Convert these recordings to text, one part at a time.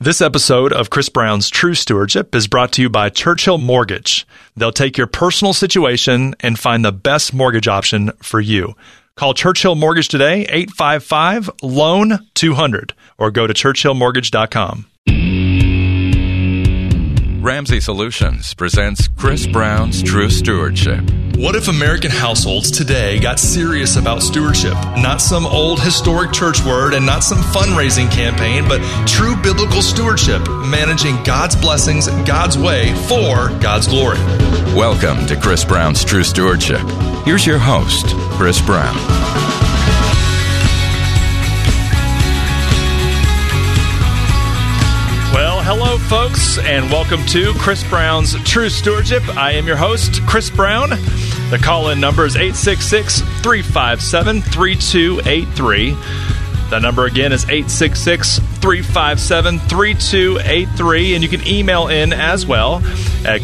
This episode of Chris Brown's True Stewardship is brought to you by Churchill Mortgage. They'll take your personal situation and find the best mortgage option for you. Call Churchill Mortgage today, 855-LOAN-200, or go to churchillmortgage.com. Ramsey Solutions presents Chris Brown's True Stewardship. What if American households today got serious about stewardship? Not some old historic church word and not some fundraising campaign, but true biblical stewardship, managing God's blessings God's way for God's glory. Welcome to Chris Brown's True Stewardship. Here's your host, Chris Brown. Well, hello, folks, and welcome to Chris Brown's True Stewardship. I am your host, Chris Brown. The call-in number is 866-357-3283. The number again is 866-357-3283, and you can email in as well at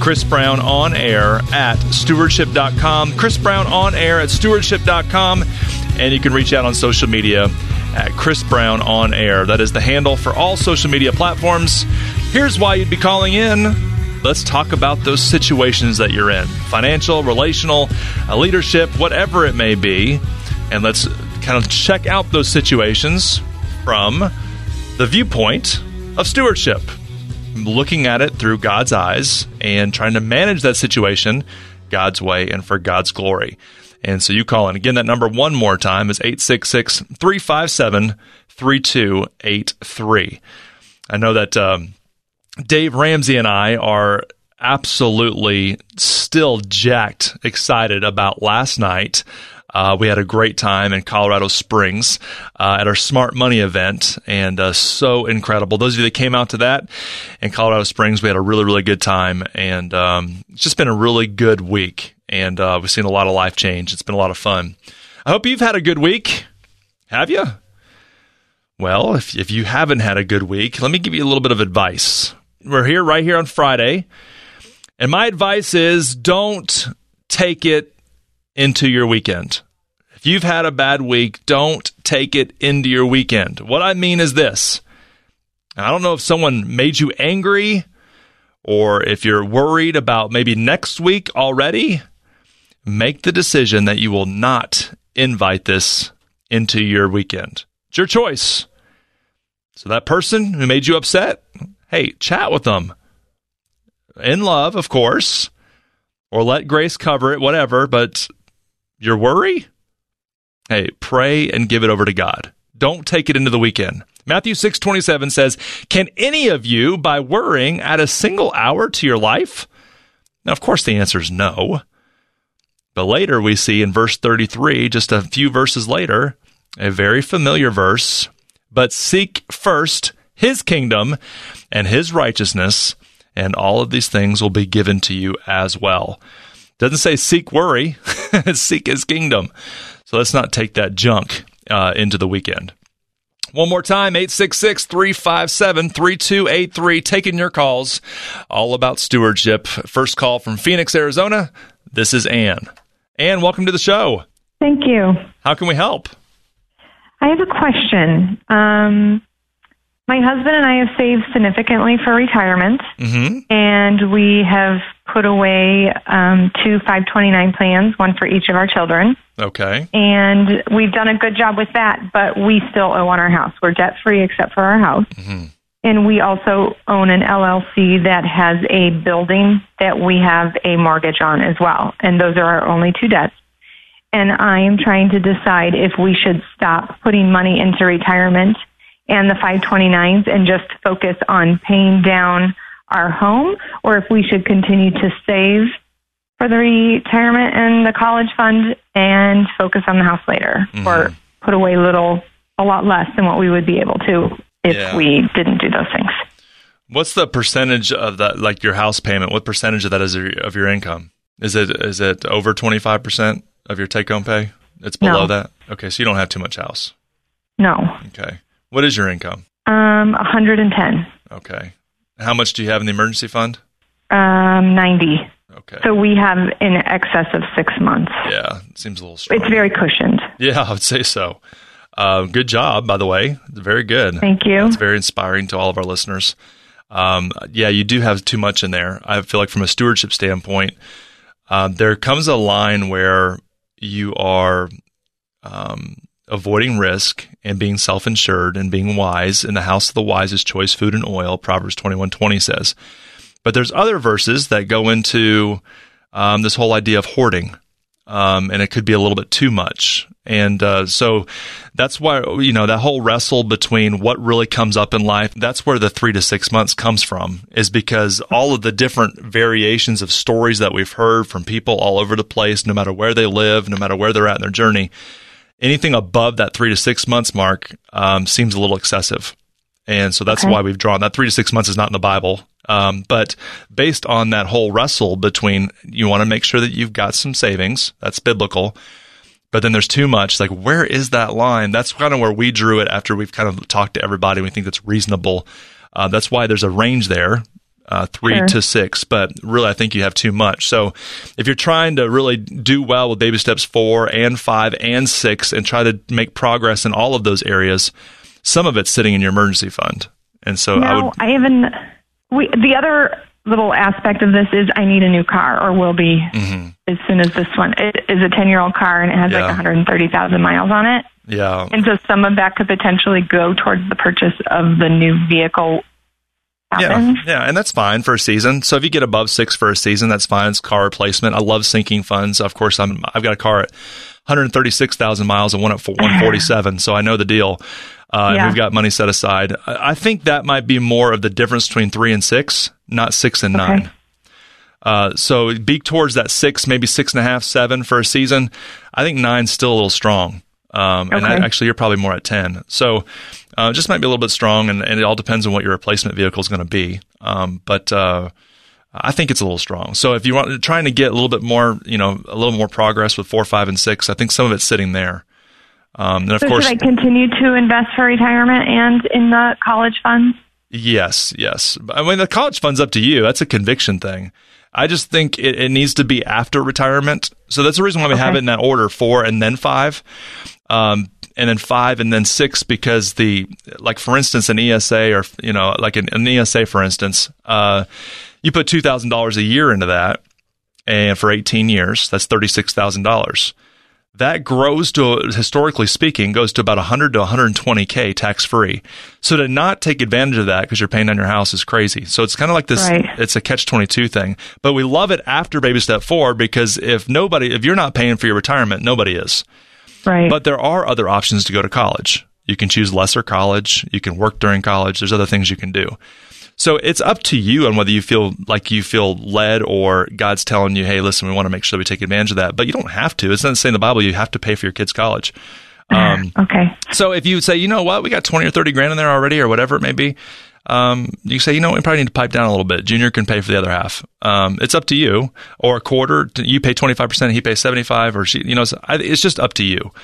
chrisbrownonair@stewardship.com, chrisbrownonair@stewardship.com, and you can reach out on social media at Chris Brown On Air. That is the handle for all social media platforms. Here's why you'd be calling in. Let's talk about those situations that you're in. Financial, relational, leadership, whatever it may be. And let's kind of check out those situations from the viewpoint of stewardship. Looking at it through God's eyes and trying to manage that situation God's way and for God's glory. And so you call in. Again, that number one more time is 866-357-3283. I know that Dave Ramsey and I are absolutely still jacked excited about last night. We had a great time in Colorado Springs at our Smart Money event, and so incredible. Those of you that came out to that in Colorado Springs, we had a really, really good time, and it's just been a really good week, and we've seen a lot of life change. It's been a lot of fun. I hope you've had a good week. Have you? Well, if you haven't had a good week, let me give you a little bit of advice. We're here right here on Friday, and my advice is don't take it into your weekend. If you've had a bad week, don't take it into your weekend. What I mean is this. I don't know if someone made you angry or if you're worried about maybe next week already. Make the decision that you will not invite this into your weekend. It's your choice. So that person who made you upset, hey, chat with them. In love, of course, or let grace cover it, whatever, but your worry? Hey, pray and give it over to God. Don't take it into the weekend. Matthew 6:27 says, "Can any of you, by worrying, add a single hour to your life?" Now, of course, the answer is no. But later we see in verse 33, just a few verses later, a very familiar verse, "But seek first His kingdom and His righteousness, and all of these things will be given to you as well." Doesn't say seek worry, seek His kingdom. So let's not take that junk into the weekend. One more time, 866-357-3283, taking your calls, all about stewardship. First call from Phoenix, Arizona. This is Ann. Ann, welcome to the show. Thank you. How can we help? I have a question. My husband and I have saved significantly for retirement, and we have put away 2 529 plans, one for each of our children. Okay. And we've done a good job with that, but we still owe on our house. We're debt-free except for our house. And we also own an LLC that has a building that we have a mortgage on as well. And those are our only 2 debts. And I am trying to decide if we should stop putting money into retirement and the 529s and just focus on paying down our home, or if we should continue to save for the retirement and the college fund and focus on the house later, or put away a lot less than what we would be able to if we didn't do those things. What's the percentage of that, like your house payment? What percentage of that is of your income? Is it over 25% of your take-home pay? It's below that? Okay, so you don't have too much house. No. Okay. What is your income? 110. Okay. How much do you have in the emergency fund? 90. Okay. So we have in excess of 6 months. Yeah, it seems a little strong. It's very cushioned. Yeah, I would say so. Good job, by the way. Very good. Thank you. It's very inspiring to all of our listeners. Yeah, you do have too much in there. I feel like from a stewardship standpoint, there comes a line where you are avoiding risk and being self-insured and being wise. In the house of the wise is choice food and oil, Proverbs 21:20 says. But there's other verses that go into this whole idea of hoarding, and it could be a little bit too much. And so that's why, that whole wrestle between what really comes up in life, that's where the 3 to 6 months comes from, is because all of the different variations of stories that we've heard from people all over the place, no matter where they live, no matter where they're at in their journey, anything above that 3 to 6 months mark seems a little excessive. And so that's why we've drawn that 3 to 6 months is not in the Bible. But based on that whole wrestle between, you want to make sure that you've got some savings, that's biblical, but then there's too much. Like, where is that line? That's kind of where we drew it after we've kind of talked to everybody. We think that's reasonable. That's why there's a range there, 3 to 6. But really, I think you have too much. So if you're trying to really do well with baby steps 4 and 5 and 6 and try to make progress in all of those areas, some of it's sitting in your emergency fund. And so the other little aspect of this is I need a new car, or will be as soon as this one. It is a 10-year-old car, and it has like 130,000 miles on it. Yeah. And so some of that could potentially go towards the purchase of the new vehicle. Yeah, and that's fine for a season. So if you get above 6 for a season, that's fine. It's car replacement. I love sinking funds. Of course, I've got a car at 136,000 miles and one at 147, so I know the deal. And we've got money set aside. I think that might be more of the difference between 3 and 6, not 6 and 9. So be towards that 6, maybe 6.5, 7 for a season. I think 9's still a little strong. And actually, you're probably more at 10. So just might be a little bit strong, and it all depends on what your replacement vehicle is going to be. But I think it's a little strong. So if you want trying to get a little bit more, a little more progress with 4, 5, and 6, I think some of it's sitting there. And of course, should I continue to invest for retirement and in the college funds? Yes. I mean, the college fund's up to you. That's a conviction thing. I just think it needs to be after retirement. So that's the reason why we have it in that order, 4 and then 5. And then 5 and then 6, because for instance, an ESA or, like an ESA, for instance, you put $2,000 a year into that, and for 18 years, that's $36,000. That grows to, historically speaking, goes to about 100 to 120K tax-free. So to not take advantage of that because you're paying on your house is crazy. So it's kind of like this, It's a catch-22 thing. But we love it after baby step 4, because if you're not paying for your retirement, nobody is. Right. But there are other options to go to college. You can choose lesser college. You can work during college. There's other things you can do. So it's up to you on whether you feel led, or God's telling you, hey, listen, we want to make sure we take advantage of that. But you don't have to. It's not saying in the Bible you have to pay for your kids' college. So if you say, you know what, we got 20 or 30 grand in there already, or whatever it may be, you say, we probably need to pipe down a little bit. Junior can pay for the other half. It's up to you. Or a quarter, you pay 25%, he pays 75%, or she, it's just up to you.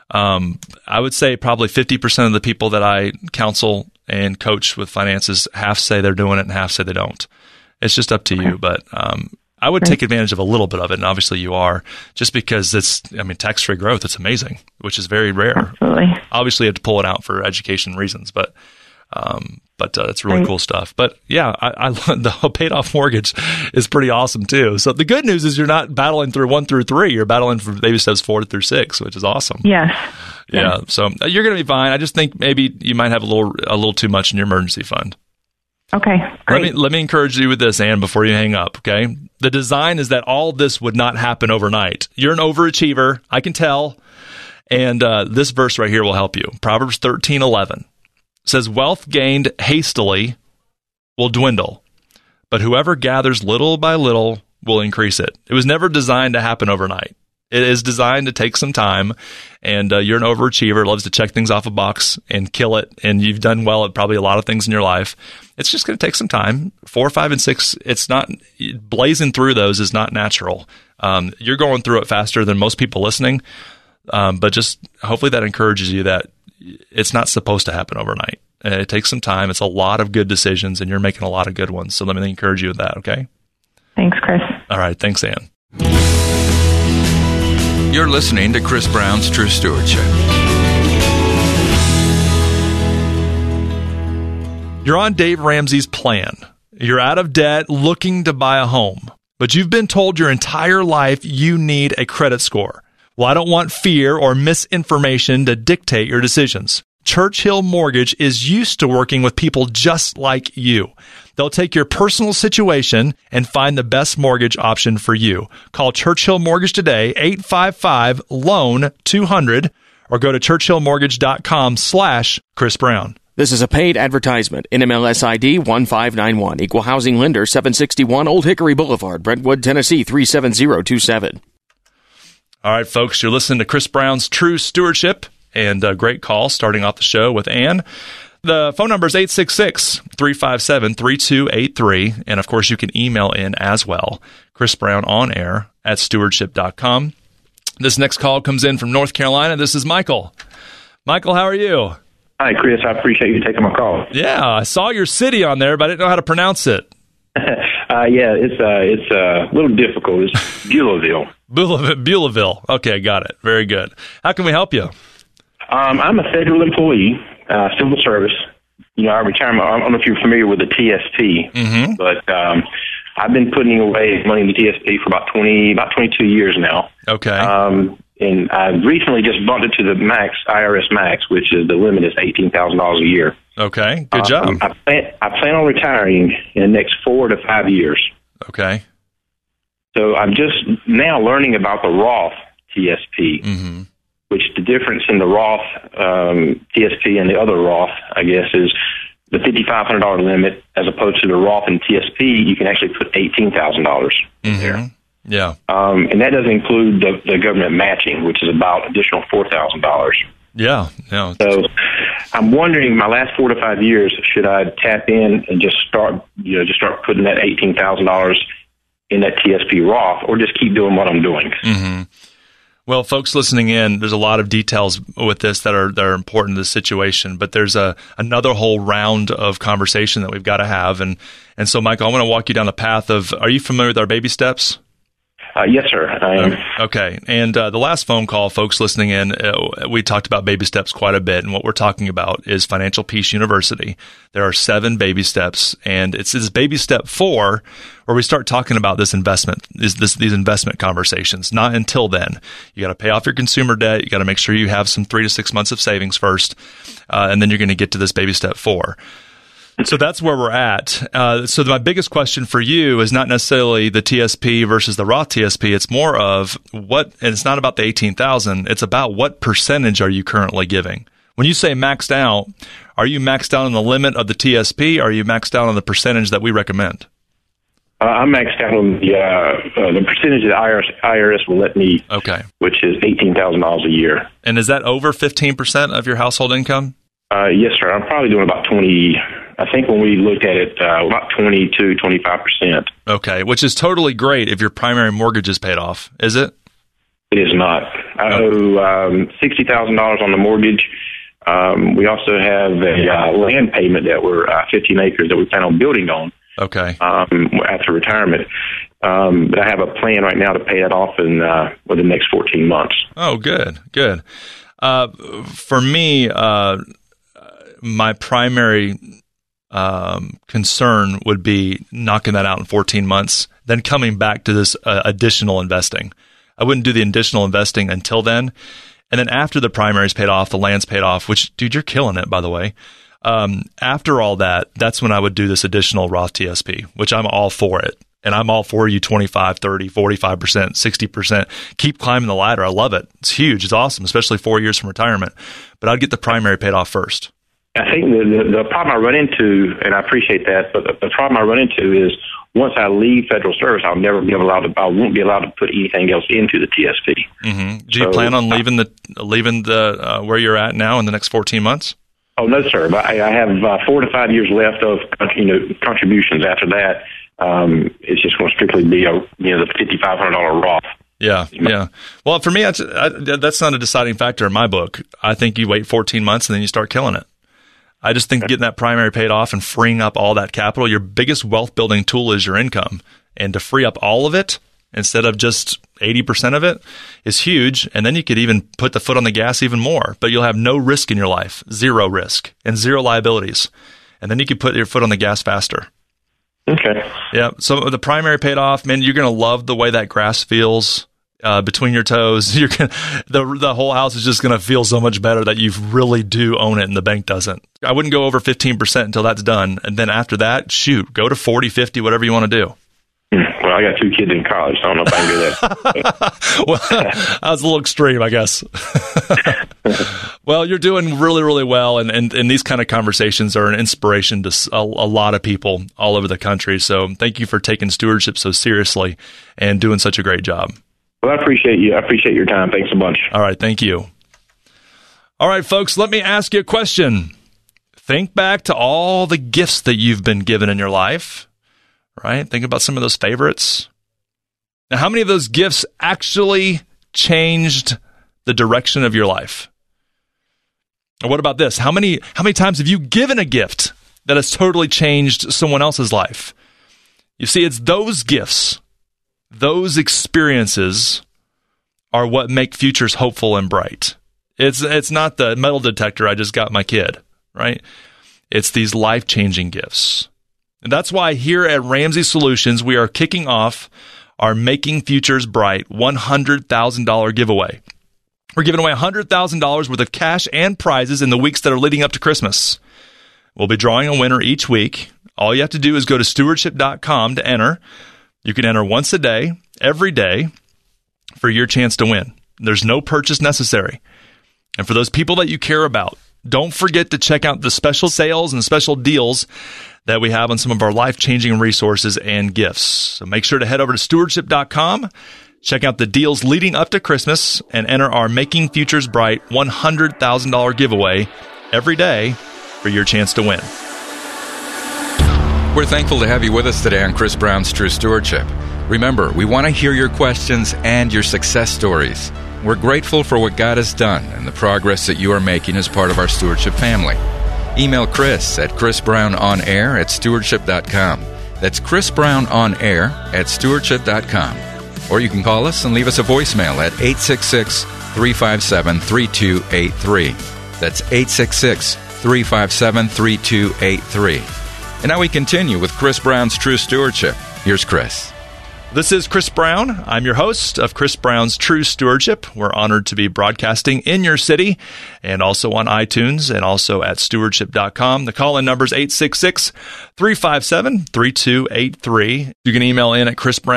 I would say probably 50% of the people that I counsel and coach with finances, half say they're doing it and half say they don't. It's just up to you. But I would take advantage of a little bit of it, and obviously you are, just because tax-free growth, it's amazing, which is very rare. Absolutely. Obviously, you have to pull it out for education reasons, but it's really cool stuff. But yeah, I the paid-off mortgage is pretty awesome too. So the good news is you're not battling through 1 through 3. You're battling for baby steps 4 through 6, which is awesome. Yes. Yeah. So you're going to be fine. I just think maybe you might have a little too much in your emergency fund. Okay. Great. Let me encourage you with this, Ann, before you hang up. Okay. The design is that all this would not happen overnight. You're an overachiever, I can tell, and this verse right here will help you. Proverbs 13:11 says, "Wealth gained hastily will dwindle, but whoever gathers little by little will increase it." It was never designed to happen overnight. It is designed to take some time, and you're an overachiever, loves to check things off a box and kill it, and you've done well at probably a lot of things in your life. It's just going to take some time. 4, 5, and 6, it's not, blazing through those is not natural. You're going through it faster than most people listening, but just hopefully that encourages you that it's not supposed to happen overnight. It takes some time. It's a lot of good decisions, and you're making a lot of good ones. So let me encourage you with that, okay? Thanks, Chris. All right. Thanks, Ann. You're listening to Chris Brown's True Stewardship. You're on Dave Ramsey's plan. You're out of debt, looking to buy a home, but you've been told your entire life you need a credit score. Well, I don't want fear or misinformation to dictate your decisions. Churchill Mortgage is used to working with people just like you. They'll take your personal situation and find the best mortgage option for you. Call Churchill Mortgage today, 855-LOAN-200, or go to churchillmortgage.com/Chris Brown. This is a paid advertisement. NMLS ID 1591. Equal housing lender 761 Old Hickory Boulevard, Brentwood, Tennessee 37027. All right, folks, you're listening to Chris Brown's True Stewardship, and a great call starting off the show with Ann. The phone number is 866-357-3283, and of course you can email in as well, chrisbrownonair@stewardship.com. This next call comes in from North Carolina. This is Michael. Michael, how are you? Hi, Chris. I appreciate you taking my call. Yeah, I saw your city on there, but I didn't know how to pronounce it. Yeah, it's a little difficult. It's Beulahville. Beulahville. Okay, got it. Very good. How can we help you? I'm a federal employee, civil service. You know, our retirement, I don't know if you're familiar with the TSP, but I've been putting away money in the TSP for about 22 years now. Okay. And I recently just bumped it to the max, IRS max, which is the limit is $18,000 a year. Okay, good job. I plan on retiring in the next 4 to 5 years. Okay. So I'm just now learning about the Roth TSP, which the difference in the Roth TSP and the other Roth, I guess, is the $5,500 limit as opposed to the Roth and TSP, you can actually put $18,000 in there. Yeah. And that doesn't include the government matching, which is about additional $4,000. Yeah. So I'm wondering, my last 4 to 5 years, should I tap in and just start putting that $18,000 in that TSP Roth, or just keep doing what I'm doing? Well, folks listening in, there's a lot of details with this that are important to the situation, but there's another whole round of conversation that we've got to have. And so, Michael, I want to walk you down the path of, are you familiar with our baby steps? Yes, sir, I am. Okay. And the last phone call, folks listening in, we talked about baby steps quite a bit. And what we're talking about is Financial Peace University. There are 7 baby steps, and it's this baby step 4 where we start talking about this investment, these investment conversations. Not until then. You got to pay off your consumer debt. You got to make sure you have some 3 to 6 months of savings first, and then you're going to get to this baby step 4. So that's where we're at. So my biggest question for you is not necessarily the TSP versus the Roth TSP. It's more of and it's not about the $18,000. It's about what percentage are you currently giving? When you say maxed out, are you maxed out on the limit of the TSP? Or are you maxed out on the percentage that we recommend? I'm maxed out on the percentage that IRS will let me, which is $18,000 a year. And is that over 15% of your household income? Yes, sir. I'm probably doing about 20. I think when we looked at it, about 22, 25%. Okay, which is totally great if your primary mortgage is paid off, is it? It is not. I owe $60,000 on the mortgage. We also have a land payment that we're 15 acres that we plan on building on. Okay. After retirement. But I have a plan right now to pay that off in within the next 14 months. Oh, good. For me, my primary concern would be knocking that out in 14 months, then coming back to this additional investing. I wouldn't do the additional investing until then. And then after the primary's paid off, the land's paid off, which, dude, you're killing it, by the way. After all that, that's when I would do this additional Roth TSP, which I'm all for it. And I'm all for you 25, 30, 45%, 60%. Keep climbing the ladder. I love it. It's huge. It's awesome, especially 4 years from retirement. But I'd get the primary paid off first. I think the problem I run into, and I appreciate that, but the problem I run into is once I leave federal service, I won't be allowed to put anything else into the TSP. Do you plan on leaving the where you're at now in the next 14 months? Oh, no, sir. But I have 4 to 5 years left of contributions. After that, it's just going to strictly be the $5,500 Roth. Yeah. Well, for me, that's not a deciding factor in my book. I think you wait 14 months and then you start killing it. I just think getting that primary paid off and freeing up all that capital, your biggest wealth building tool is your income. And to free up all of it instead of just 80% of it is huge. And then you could even put the foot on the gas even more, but you'll have no risk in your life, 0 risk and 0 liabilities. and then you can put your foot on the gas faster. Okay. Yeah. So the primary paid off, man. You're going to love the way that grass feels between your toes. You're gonna, the whole house is just going to feel so much better that you really do own it and the bank doesn't. I wouldn't go over 15% until that's done. And then after that, shoot, go to 40, 50, whatever you want to do. Well, I got 2 kids in college, so I don't know if I can do that. Well, that was a little extreme, I guess. Well, you're doing really, really well, and these kind of conversations are an inspiration to a lot of people all over the country. So thank you for taking stewardship so seriously and doing such a great job. Well, I appreciate you. I appreciate your time. Thanks a bunch. All right, thank you. All right, folks, let me ask you a question. Think back to all the gifts that you've been given in your life. Right? Think about some of those favorites. Now, how many of those gifts actually changed the direction of your life? And what about this? How many times have you given a gift that has totally changed someone else's life? You see, it's those gifts, those experiences are what make futures hopeful and bright. It's not the metal detector I just got my kid, right? It's these life-changing gifts. And that's why here at Ramsey Solutions, we are kicking off our Making Futures Bright $100,000 giveaway. We're giving away $100,000 worth of cash and prizes in the weeks that are leading up to Christmas. We'll be drawing a winner each week. All you have to do is go to stewardship.com to enter. You can enter once a day, every day, for your chance to win. There's no purchase necessary. And for those people that you care about, don't forget to check out the special sales and special deals that we have on some of our life-changing resources and gifts. So make sure to head over to stewardship.com, check out the deals leading up to Christmas, and enter our Making Futures Bright $100,000 giveaway every day for your chance to win. We're thankful to have you with us today on Chris Brown's True Stewardship. Remember, we want to hear your questions and your success stories. We're grateful for what God has done and the progress that you are making as part of our stewardship family. Email Chris at chrisbrownonair@stewardship.com. That's chrisbrownonair@stewardship.com. Or you can call us and leave us a voicemail at 866-357-3283. That's 866-357-3283. And now we continue with Chris Brown's True Stewardship. Here's Chris. This is Chris Brown. I'm your host of Chris Brown's True Stewardship. We're honored to be broadcasting in your city and also on iTunes and also at stewardship.com. The call-in number is 866-357-3283. You can email in at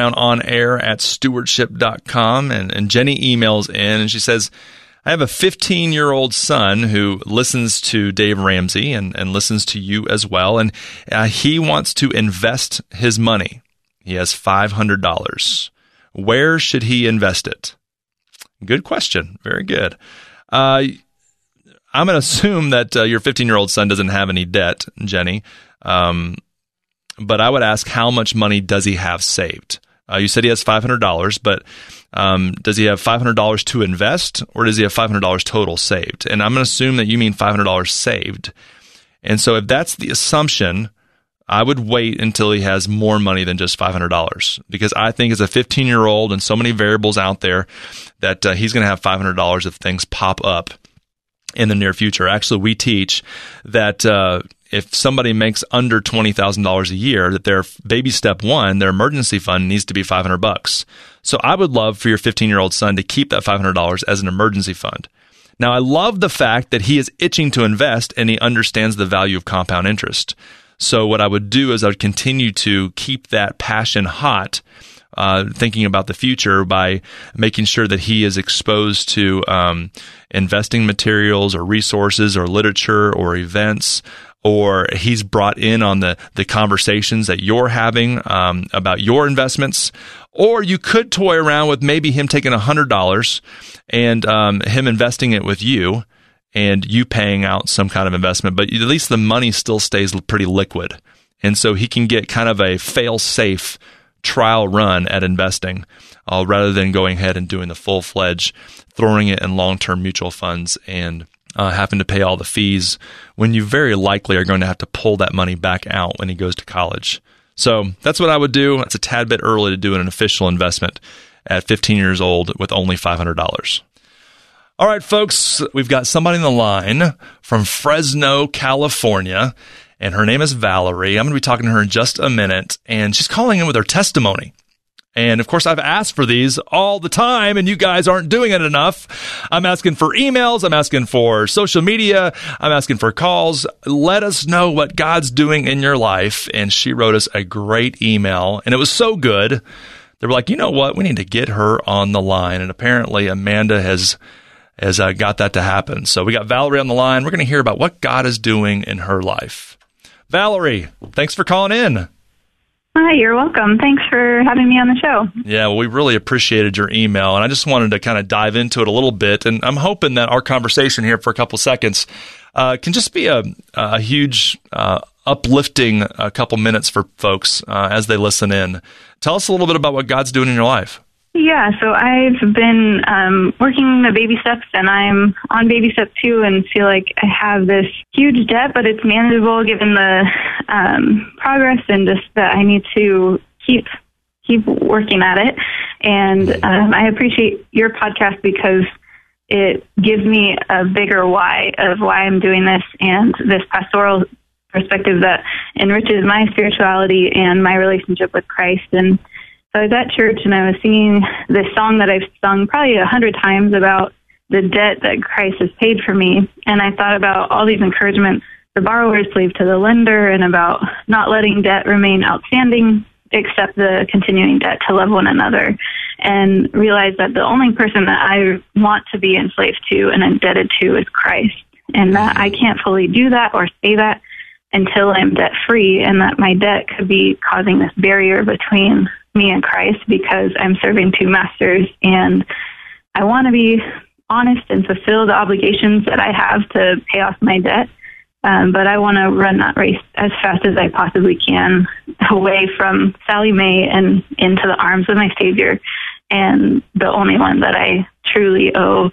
chrisbrownonair@stewardship.com. And Jenny emails in and she says, I have a 15-year-old son who listens to Dave Ramsey and listens to you as well. And he wants to invest his money. He has $500. Where should he invest it? Good question. Very good. I'm going to assume that your 15-year-old son doesn't have any debt, Jenny. But I would ask, how much money does he have saved? You said he has $500, but does he have $500 to invest, or does he have $500 total saved? And I'm going to assume that you mean $500 saved. And so if that's the assumption, I would wait until he has more money than just $500, because I think as a 15-year-old and so many variables out there that he's going to have $500 if things pop up in the near future. Actually, we teach that if somebody makes under $20,000 a year, that their baby step one, their emergency fund needs to be $500. So I would love for your 15-year-old son to keep that $500 as an emergency fund. Now, I love the fact that he is itching to invest and he understands the value of compound interest. So what I would do is I would continue to keep that passion hot, thinking about the future by making sure that he is exposed to investing materials or resources or literature or events, or he's brought in on the conversations that you're having about your investments. Or you could toy around with maybe him taking $100 and him investing it with you, and you paying out some kind of investment, but at least the money still stays pretty liquid. And so he can get kind of a fail-safe trial run at investing rather than going ahead and doing the full-fledged, throwing it in long-term mutual funds and having to pay all the fees when you very likely are going to have to pull that money back out when he goes to college. So that's what I would do. It's a tad bit early to do an official investment at 15 years old with only $500. All right, folks, we've got somebody on the line from Fresno, California, and her name is Valerie. I'm going to be talking to her in just a minute, and she's calling in with her testimony. And of course, I've asked for these all the time, and you guys aren't doing it enough. I'm asking for emails. I'm asking for social media. I'm asking for calls. Let us know what God's doing in your life. And she wrote us a great email, and it was so good. They were like, you know what? We need to get her on the line. And apparently, Amanda has got that to happen. So we got Valerie on the line. We're going to hear about what God is doing in her life. Valerie, thanks for calling in. Hi, you're welcome. Thanks for having me on the show. Yeah, well, we really appreciated your email, and I just wanted to kind of dive into it a little bit, and I'm hoping that our conversation here for a couple seconds can just be a huge uplifting couple minutes for folks as they listen in. Tell us a little bit about what God's doing in your life. Yeah, so I've been working the baby steps, and I'm on baby step 2 and feel like I have this huge debt, but it's manageable given the progress and just that I need to keep working at it. And I appreciate your podcast because it gives me a bigger why of why I'm doing this and this pastoral perspective that enriches my spirituality and my relationship with Christ. And so I was at church and I was singing this song that I've sung probably 100 times about the debt that Christ has paid for me. And I thought about all these encouragements, the borrower's slave to the lender, and about not letting debt remain outstanding, except the continuing debt to love one another, and realized that the only person that I want to be enslaved to and indebted to is Christ, and that I can't fully do that or say that until I'm debt free, and that my debt could be causing this barrier between me and Christ because I'm serving 2 masters, and I want to be honest and fulfill the obligations that I have to pay off my debt, but I want to run that race as fast as I possibly can away from Sally Mae and into the arms of my Savior, and the only one that I truly owe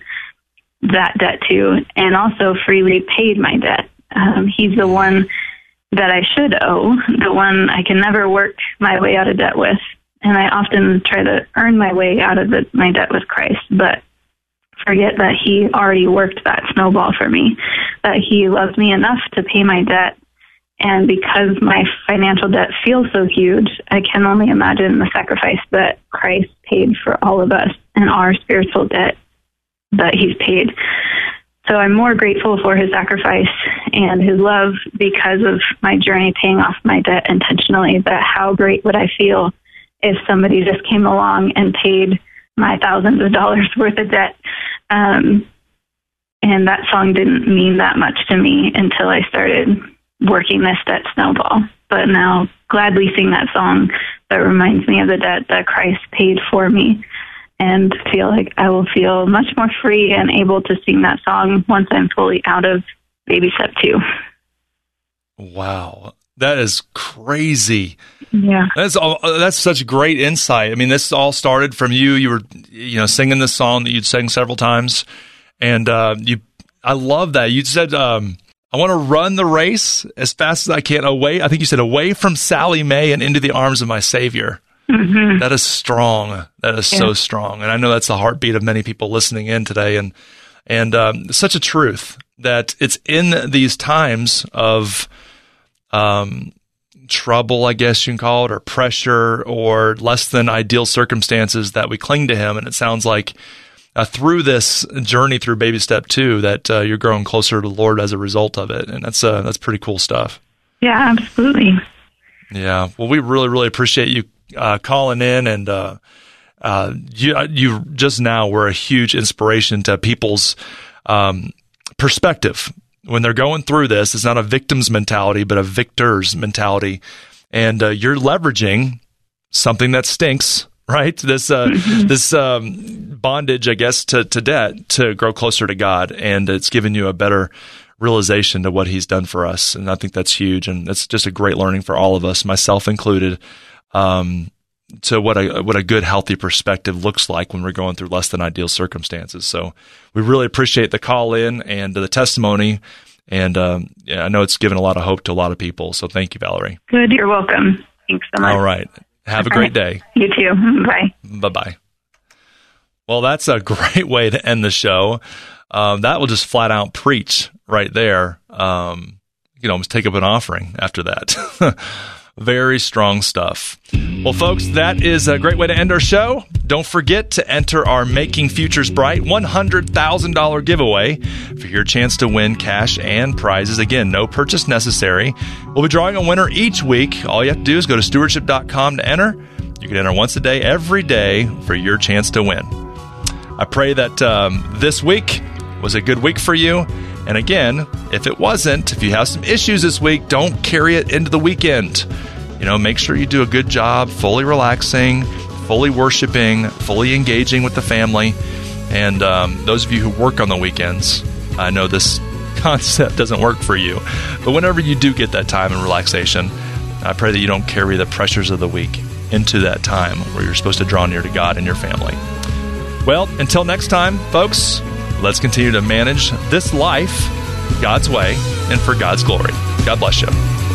that debt to, and also freely paid my debt. He's the one that I should owe, the one I can never work my way out of debt with. And I often try to earn my way out of my debt with Christ, but forget that he already worked that snowball for me, that he loves me enough to pay my debt. And because my financial debt feels so huge, I can only imagine the sacrifice that Christ paid for all of us and our spiritual debt that he's paid. So I'm more grateful for his sacrifice and his love because of my journey paying off my debt intentionally. But how great would I feel if somebody just came along and paid my thousands of dollars worth of debt. And that song didn't mean that much to me until I started working this debt snowball. But now gladly sing that song that reminds me of the debt that Christ paid for me, and feel like I will feel much more free and able to sing that song once I'm fully out of baby step 2. Wow. That is crazy. Yeah. That's such great insight. I mean, this all started from you. You were, singing this song that you'd sang several times. And I love that. You said, I want to run the race as fast as I can away. I think you said away from Sally Mae and into the arms of my Savior. Mm-hmm. That is strong. That is so strong. And I know that's the heartbeat of many people listening in today. And such a truth that it's in these times of trouble, I guess you can call it, or pressure, or less than ideal circumstances that we cling to him. And it sounds like through this journey through baby step 2 that you're growing closer to the Lord as a result of it. And that's pretty cool stuff. Yeah, absolutely. Yeah. Well, we really, really appreciate you calling in, and you just now were a huge inspiration to people's perspective. When they're going through this, it's not a victim's mentality, but a victor's mentality. And you're leveraging something that stinks, right? This bondage, I guess, to debt to grow closer to God. And it's given you a better realization to what he's done for us. And I think that's huge. And it's just a great learning for all of us, myself included, to what a good, healthy perspective looks like when we're going through less than ideal circumstances. So we really appreciate the call in and the testimony. And I know it's given a lot of hope to a lot of people. So thank you, Valerie. Good. You're welcome. Thanks so much. All right. Have a great day. You too. Bye. Bye-bye. Well, that's a great way to end the show. That will just flat out preach right there. You can almost take up an offering after that. Very strong stuff. Well, folks, that is a great way to end our show. Don't forget to enter our Making Futures Bright $100,000 giveaway for your chance to win cash and prizes. Again, no purchase necessary. We'll be drawing a winner each week. All you have to do is go to stewardship.com to enter. You can enter once a day, every day, for your chance to win. I pray that this week was a good week for you. And again, if it wasn't, if you have some issues this week, don't carry it into the weekend. Make sure you do a good job fully relaxing, fully worshiping, fully engaging with the family. And those of you who work on the weekends, I know this concept doesn't work for you. But whenever you do get that time and relaxation, I pray that you don't carry the pressures of the week into that time where you're supposed to draw near to God and your family. Well, until next time, folks, let's continue to manage this life God's way and for God's glory. God bless you.